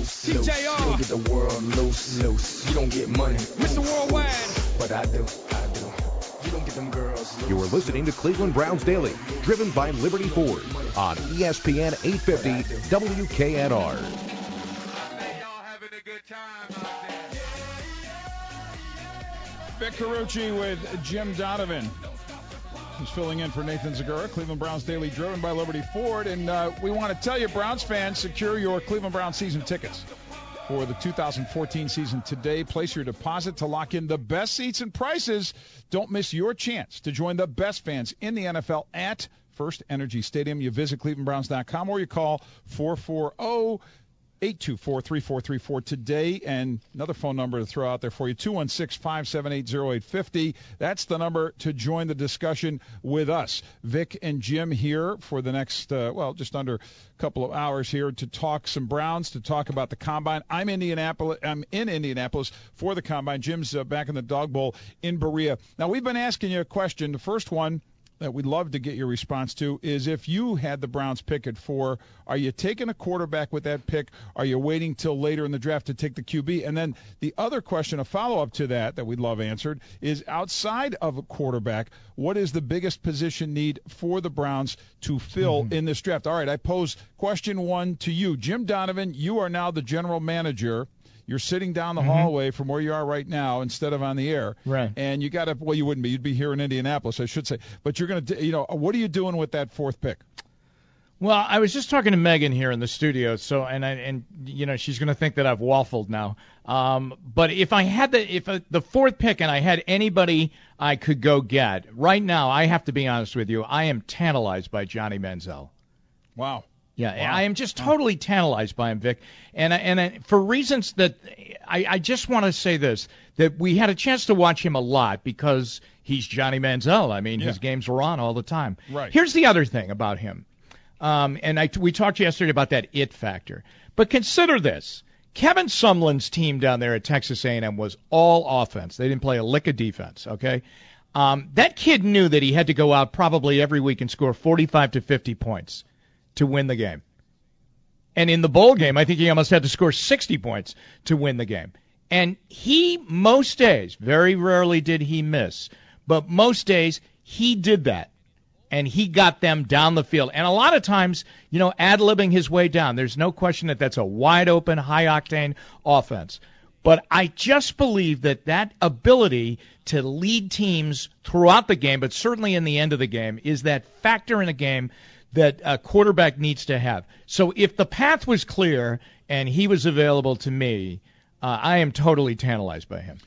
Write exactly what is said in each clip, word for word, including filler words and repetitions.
loose. T J R. You don't get the world loose. Loose. You don't get money. Mister Worldwide. But I do. I do. You don't get them girls loose. You are listening to Cleveland Browns Daily, driven by Liberty Ford on E S P N eight fifty W K N R. Vic Carucci with Jim Donovan. He's filling in for Nathan Zagura. Cleveland Browns Daily, driven by Liberty Ford. And uh, we want to tell you, Browns fans, secure your Cleveland Browns season tickets for the two thousand fourteen season today. Place your deposit to lock in the best seats and prices. Don't miss your chance to join the best fans in the N F L at First Energy Stadium. You visit cleveland browns dot com or you call four four zero, eight two four, three four three four today. And another phone number to throw out there for you, two one six, five seven eight, zero eight five zero. That's the number to join the discussion with us. Vic and Jim here for the next, uh, well, just under a couple of hours here to talk some Browns, to talk about the Combine. I'm Indianapolis. I'm in Indianapolis for the Combine. Jim's uh, back in the Dog Bowl in Berea. Now, we've been asking you a question. The first one that we'd love to get your response to is, if you had the Browns pick at four, are you taking a quarterback with that pick? Are you waiting till later in the draft to take the Q B? And then the other question, a follow-up to that that we'd love answered, is outside of a quarterback, what is the biggest position need for the Browns to fill mm-hmm. in this draft? All right, I pose question one to you. Jim Donovan, you are now the general manager. You're sitting down the mm-hmm. hallway from where you are right now instead of on the air. Right. And you got to, well, you wouldn't be. You'd be here in Indianapolis, I should say. But you're going to, you know, what are you doing with that fourth pick? Well, I was just talking to Megan here in the studio, so and I, and you know she's going to think that I've waffled now. Um, but if I had the if a, the fourth pick and I had anybody I could go get right now, I have to be honest with you, I am tantalized by Johnny Manziel. Wow. Yeah, wow. I am just totally tantalized by him, Vic. And and I, for reasons that I, I just want to say this, that we had a chance to watch him a lot because he's Johnny Manziel. I mean, yeah. his games were on all the time. Right. Here's the other thing about him. Um, and I, we talked yesterday about that it factor. But consider this. Kevin Sumlin's team down there at Texas A and M was all offense. They didn't play a lick of defense, okay? Um, that kid knew that he had to go out probably every week and score forty-five to fifty points to win the game. And in the bowl game, I think he almost had to score sixty points to win the game. And he, most days, very rarely did he miss, but most days he did that. And he got them down the field. And a lot of times, you know, ad-libbing his way down. There's no question that that's a wide-open, high-octane offense. But I just believe that that ability to lead teams throughout the game, but certainly in the end of the game, is that factor in a game that a quarterback needs to have. So if the path was clear and he was available to me, uh, I am totally tantalized by him.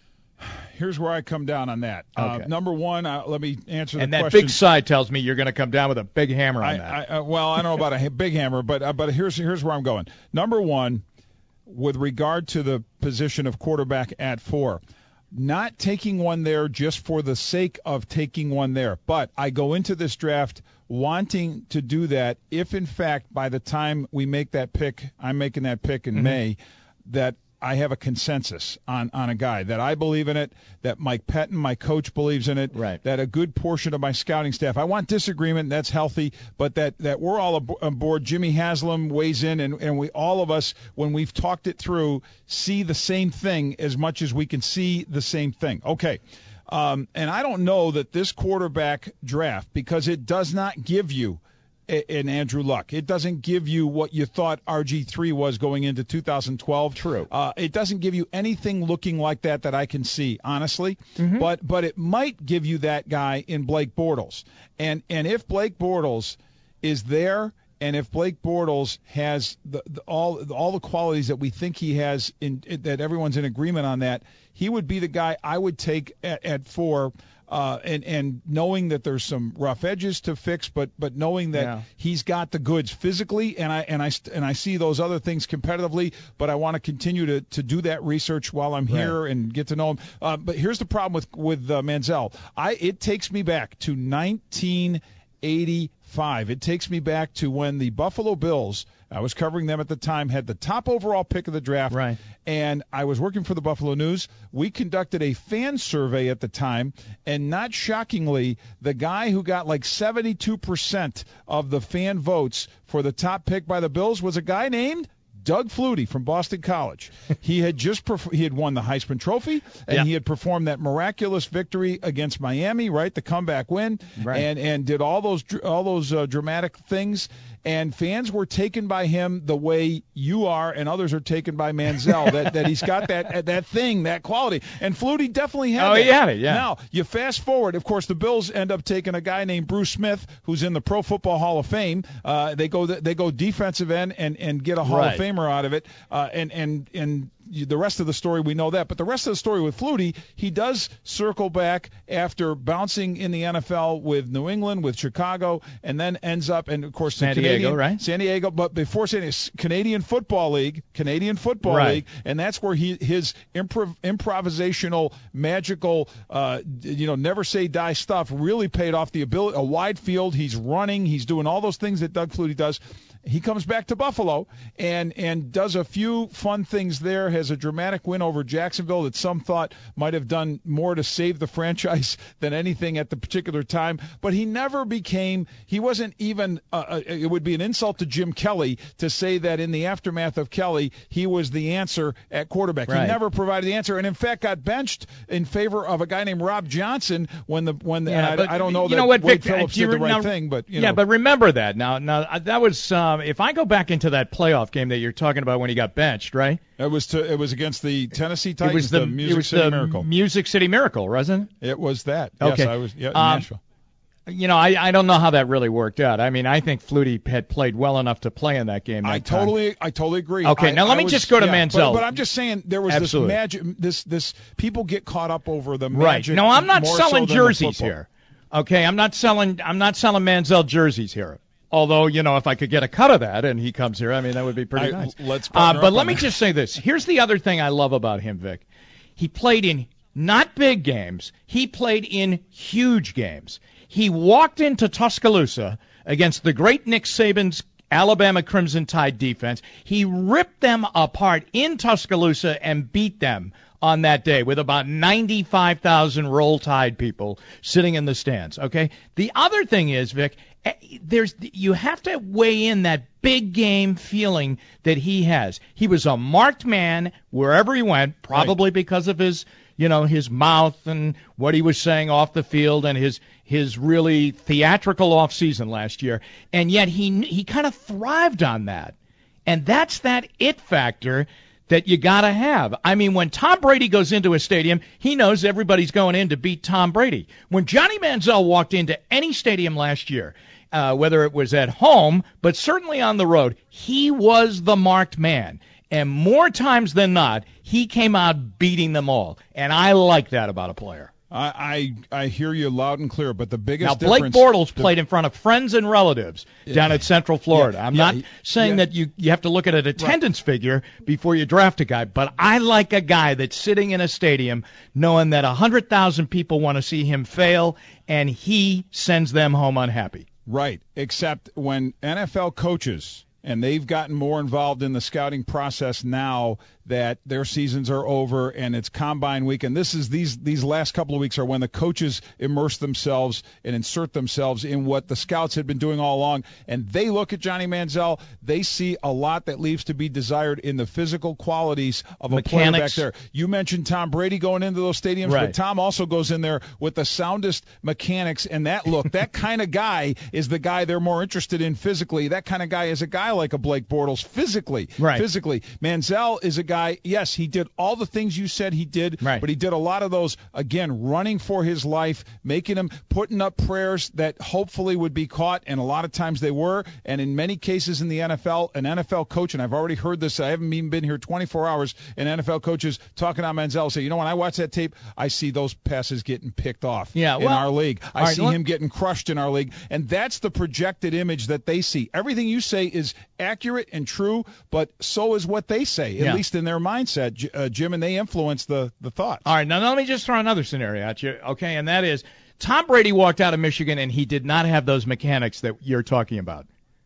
Here's where I come down on that. Okay. Uh, number one, uh, let me answer the and that question. big side tells me you're going to come down with a big hammer on I, that. I, uh, well, I don't know about a big hammer, but uh, but here's here's where I'm going. Number one, with regard to the position of quarterback at four, not taking one there just for the sake of taking one there. But I go into this draft wanting to do that if, in fact, by the time we make that pick, I'm making that pick in mm-hmm. May, that I have a consensus on, on a guy, that I believe in it, that Mike Pettin, my coach, believes in it, right. that a good portion of my scouting staff. I want disagreement, that's healthy, but that, that we're all ab- aboard. Jimmy Haslam weighs in, and, and we all of us, when we've talked it through, see the same thing as much as we can see the same thing. Okay. Um, and I don't know that this quarterback draft, because it does not give you in Andrew Luck. It doesn't give you what you thought R G three was going into two thousand twelve. True. Uh, it doesn't give you anything looking like that that I can see, honestly. Mm-hmm. But but it might give you that guy in Blake Bortles. And and if Blake Bortles is there, and if Blake Bortles has the, the, all all the qualities that we think he has, in, in that everyone's in agreement on that, he would be the guy I would take at, at four. Uh, and, and knowing that there's some rough edges to fix, but but knowing that yeah. he's got the goods physically, and I and I and I see those other things competitively, but I want to continue to, to do that research while I'm here right. and get to know him. Uh, but here's the problem with with uh, Manziel. I it takes me back to nineteen eighty-five. It takes me back to when the Buffalo Bills, I was covering them at the time, had the top overall pick of the draft. Right. And I was working for the Buffalo News. We conducted a fan survey at the time, and not shockingly, the guy who got like seventy-two percent of the fan votes for the top pick by the Bills was a guy named Doug Flutie from Boston College. He had just perf- he had won the Heisman Trophy, and yeah. he had performed that miraculous victory against Miami, right, the comeback win, right. and and did all those all those uh, dramatic things. And fans were taken by him the way you are, and others are taken by Manziel. that that he's got that that thing, that quality. And Flutie definitely had oh, that. he had it, yeah. Now you fast forward. Of course, the Bills end up taking a guy named Bruce Smith, who's in the Pro Football Hall of Fame. Uh, they go they go defensive end and, and get a Hall right. of Famer out of it. Uh, and and and. The rest of the story, we know that. But the rest of the story with Flutie, he does circle back after bouncing in the N F L with New England, with Chicago, and then ends up, and of course, San the Diego, Canadian, right? San Diego, but before San Diego, Canadian Football League, Canadian Football right. League, and that's where he his improv, improvisational, magical, uh, you know, never say die stuff really paid off. The ability, a wide field, he's running, he's doing all those things that Doug Flutie does. He comes back to Buffalo and and does a few fun things there, has a dramatic win over Jacksonville that some thought might have done more to save the franchise than anything at the particular time. But he never became, he wasn't even, uh, it would be an insult to Jim Kelly to say that in the aftermath of Kelly, he was the answer at quarterback. Right. He never provided the answer, and in fact got benched in favor of a guy named Rob Johnson when the, when the, yeah, I, but, I don't know you that know what, Wade Vic, Phillips you did the right now, thing, but, you yeah, know. but remember that. Now, now that was, um, if I go back into that playoff game that you're talking about when he got benched, right? It was to, it was against the Tennessee Titans, it was the, the Music it was City the Miracle. Music City Miracle, wasn't it? It was that. Okay. Yes, I was. Yeah, in um, Nashville. You know, I, I don't know how that really worked out. I mean, I think Flutie had played well enough to play in that game. That I time. totally, I totally agree. Okay, I, now let I me was, just go to yeah, Manziel. But, but I'm just saying there was Absolutely. this magic. This, this people get caught up over the right. magic. No, I'm not more selling so jerseys than the here. Okay, I'm not selling. I'm not selling Manziel jerseys here. Although, you know, if I could get a cut of that and he comes here, I mean, that would be pretty I, nice. Let's uh, but up let on me that. just say this. Here's the other thing I love about him, Vic. He played in not big games. He played in huge games. He walked into Tuscaloosa against the great Nick Saban's Alabama Crimson Tide defense. He ripped them apart in Tuscaloosa and beat them on that day with about ninety-five thousand Roll Tide people sitting in the stands, okay? The other thing is, Vic, there's you have to weigh in that big game feeling that he has. He was a marked man wherever he went, probably right. because of his, you know, his mouth and what he was saying off the field and his his really theatrical off season last year. And yet he he kind of thrived on that. And that's that it factor that you got to have. I mean, when Tom Brady goes into a stadium, he knows everybody's going in to beat Tom Brady. When Johnny Manziel walked into any stadium last year, uh, whether it was at home, but certainly on the road, he was the marked man. And more times than not, he came out beating them all. And I like that about a player. I, I I hear you loud and clear, but the biggest now Blake difference, Bortles the, played in front of friends and relatives yeah, down at Central Florida. Yeah, I'm yeah, not he, saying yeah. that you you have to look at an attendance right. figure before you draft a guy, but I like a guy that's sitting in a stadium knowing that one hundred thousand people want to see him fail, and he sends them home unhappy. Right, except when N F L coaches, and they've gotten more involved in the scouting process now that their seasons are over and it's combine week, and this is these these last couple of weeks are when the coaches immerse themselves and insert themselves in what the scouts had been doing all along, and they look at Johnny Manziel, they see a lot that leaves to be desired in the physical qualities of a Mechanics. player back there. You mentioned Tom Brady going into those stadiums, right. but Tom also goes in there with the soundest mechanics, and that look, that kind of guy is the guy they're more interested in physically. That kind of guy is a guy like a Blake Bortles physically. Right. Physically. Manziel is a guy, yes, he did all the things you said he did, right. but he did a lot of those, again, running for his life, making him, putting up prayers that hopefully would be caught, and a lot of times they were, and in many cases in the N F L, an N F L coach, and I've already heard this, I haven't even been here twenty-four hours, and N F L coaches talking on Manziel say, you know, when I watch that tape, I see those passes getting picked off yeah, in well, our league. I right, see look, him getting crushed in our league, and that's the projected image that they see. Everything you say is accurate and true, but so is what they say, at yeah. least in their mindset, uh, Jim, and they influence the, the thoughts. All right, now let me just throw another scenario at you, okay, and that is Tom Brady walked out of Michigan and he did not have those mechanics that you're talking about.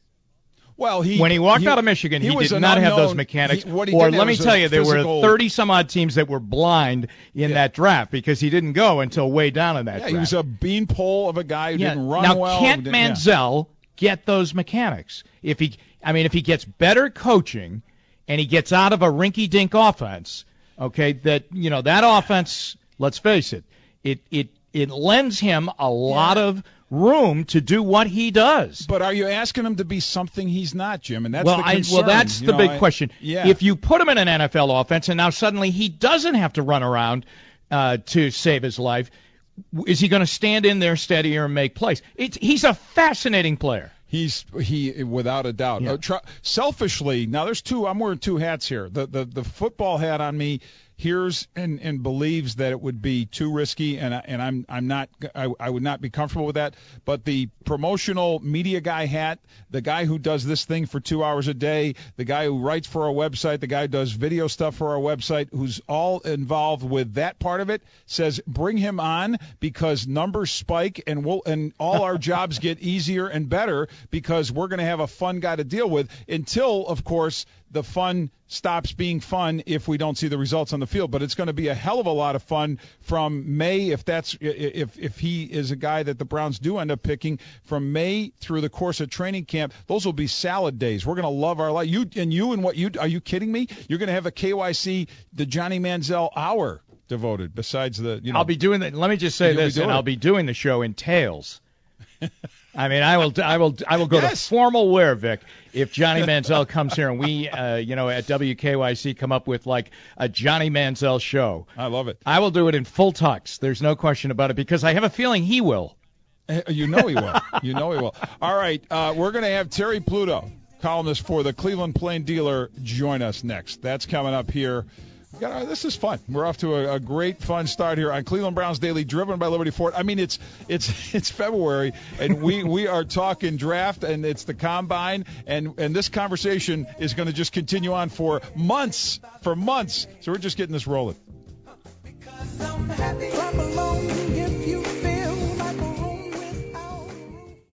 Well, he when he walked he, out of Michigan, he, he did not not unknown, have those mechanics. He, what he or did let me tell you, there physical, were thirty some odd teams that were blind in yeah. that draft because he didn't go until way down in that yeah, draft. He was a beanpole of a guy who yeah. didn't run now, well. Now, can't Manziel yeah. get those mechanics? If he, I mean, if he gets better coaching and he gets out of a rinky-dink offense, okay, that, you know, that offense, let's face it, it it, it lends him a lot Yeah. of room to do what he does. But are you asking him to be something he's not, Jim? And that's well, the I, concern. well, that's you the know, big I- question. Yeah. If you put him in an N F L offense and now suddenly he doesn't have to run around uh, to save his life, w- is he going to stand in there steadier and make plays? It's, he's a fascinating player. He's he without a doubt. Yeah. Uh, tr- selfishly, now there's two. I'm wearing two hats here. The the the football hat on me hears and, and believes that it would be too risky, and I, and I'm I'm not I, I would not be comfortable with that. But the promotional media guy hat, the guy who does this thing for two hours a day, the guy who writes for our website, the guy who does video stuff for our website, who's all involved with that part of it, says bring him on because numbers spike and we'll and all our jobs get easier and better because we're going to have a fun guy to deal with until, of course, the fun stops being fun if we don't see the results on the field. But it's going to be a hell of a lot of fun from May, if that's if if he is a guy that the Browns do end up picking, from May through the course of training camp. Those will be salad days. We're going to love our life. You and you and what you are you kidding me? You're going to have a K Y C, the Johnny Manziel hour devoted. Besides the, you know, I'll be doing that. Let me just say You'll be this, doing and I'll it. be doing the show in tails. I mean, I will, I will, I will go Yes. to formal wear, Vic, if Johnny Manziel comes here and we, uh, you know, at W K Y C come up with like a Johnny Manziel show. I love it. I will do it in full tux. There's no question about it because I have a feeling he will. Uh, You know he will. You know he will. All right, uh, we're going to have Terry Pluto, columnist for the Cleveland Plain Dealer, join us next. That's coming up here. We got our- this is fun. We're off to a, a great, fun start here on Cleveland Browns Daily, driven by Liberty Ford. I mean, it's it's it's February, and we, we are talking draft, and it's the combine, and, and this conversation is going to just continue on for months, for months. So we're just getting this rolling. Because I'm happy.